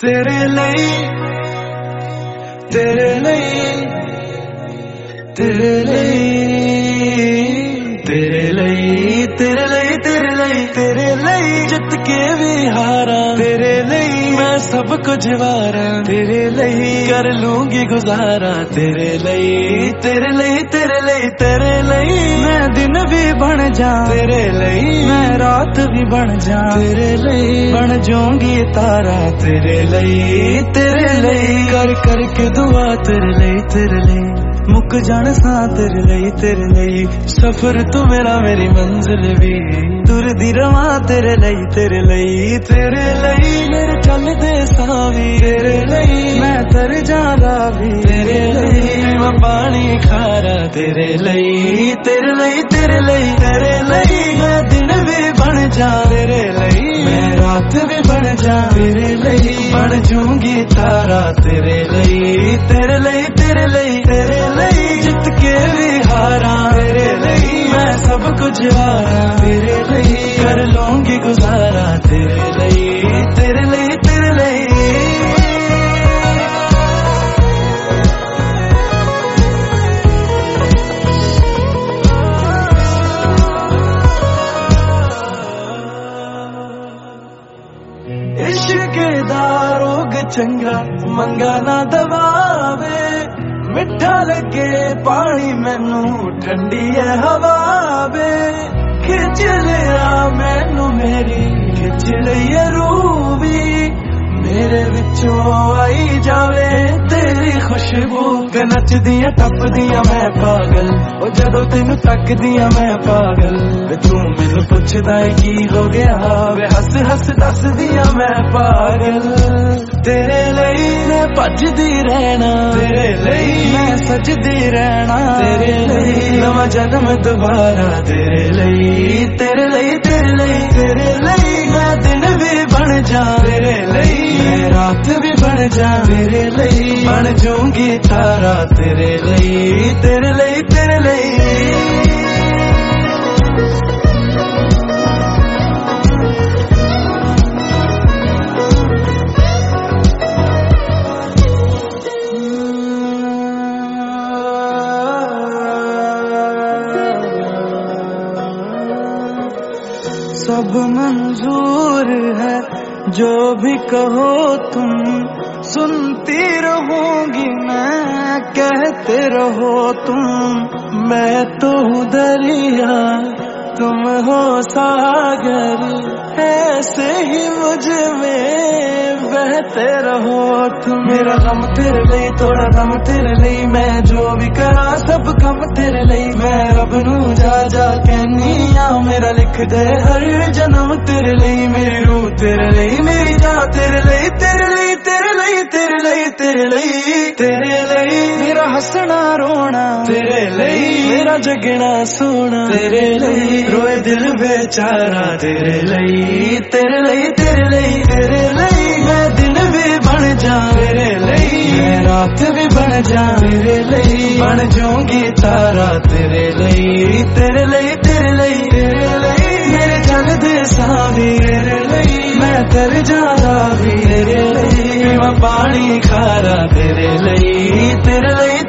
तेरे ਲਈ तेरे ਲਈ तेरे ਲਈ तेरे ਲਈ तेरे ਲਈ तेरे ਲਈ तेरे ਲਈ ਜਿੱਤ ਕੇ ਵੀ ਹਾਰਾਂ तेरे ਲਈ मैं सब कुछ वारा तेरे ਲਈ कर लूंगी गुजारा तेरे ਲਈ तेरे ਲਈ तेरे ਲਈ तेरे ਲਈ मैं दिन भी बन जा तेरे ਲਈ मैं रात भी बन जा तेरे ਲਈ बन जाऊंगी तारा तेरे ਲਈ तेरे ਲਈ कर करके दुआ तेरे ਲਈ मुक जान सा तेरे ਲਈ सफर तू मेरा मेरी मंजिल भी तुरदी रवा तेरे ਲਈ मेरे चलदे सां भी तेरे ਲਈ मैं तर जांदा भी तेरे ਲਈ मैं पानी खारा तेरे ਲਈ तेरे ਲਈ मैं दिन भी बन जा तेरे ਲਈ मैं रात भी बन जा तेरे ਲਈ बन जाऊंगी तारा तेरे ਲਈ तेरे ਲਈ जित के भी हारा तेरे ਲਈ मैं सब कुछ हारा तेरे ਲਈ कर लूंगी गुजारा तेरे ਲਈ तेरे ਲਈ इश्क दा रोग चंगा मंगा ना दवावे मिठा लगे पानी मैनू ठंडी है हवा वे खिच लिया मैनू मेरी खिच लिया रूह भी मेरे विचों आई जावे तेरी खुशबू ते नचदियां टपदियां मैं पागल ओ जदों तेनू तकदियां मैं पागल वे तू मैनू पुछदा की हो गया वे हस हस दसदियां मैं पागल तेरे ਲਈ मैं भजदी रहना तेरे ਲਈ मैं सजदी रहना तेरे ਲਈ नवा जन्म दोबारा तेरे ਲਈ मैं दिन भी बन जा तेरे ਲਈ मैं रात भी बन जा तेरे ਲਈ बन जाऊंगी तारा तेरे ਲਈ सब मंजूर है जो भी कहो तुम सुनती रहूंगी मैं कहते रहो तुम मैं तो हूँ दरिया तुम हो सागर ऐसे ही मुझ में बहते रहो तुम मेरा गम तेरे ਲਈ थोड़ा दम तेरे ਲਈ मैं जो भी करा सब कम तेरे ਲਈ मैं रब नू जा जा कहनी आ मेरा लिख दे हर जन्म तेरे ਲਈ मेरी रूह तेरे ਲਈ मेरी जान तेरे ਲਈ मेरा हंसना रोना तेरे ਲਈ मेरा जगना सोना तेरे ਲਈ रोए दिल बेचारा तेरे ਲਈ मैं दिन भी बन जा तेरे ਲਈ मैं रात भी बन जा तेरे ਲਈ बन जाऊंगी तारा तेरे ਲਈ मेरे चलदे सां भी तेरे ਲਈ मैं तर जांदा भी तेरे ਲਈ मैं पानी खारा तेरे ਲਈ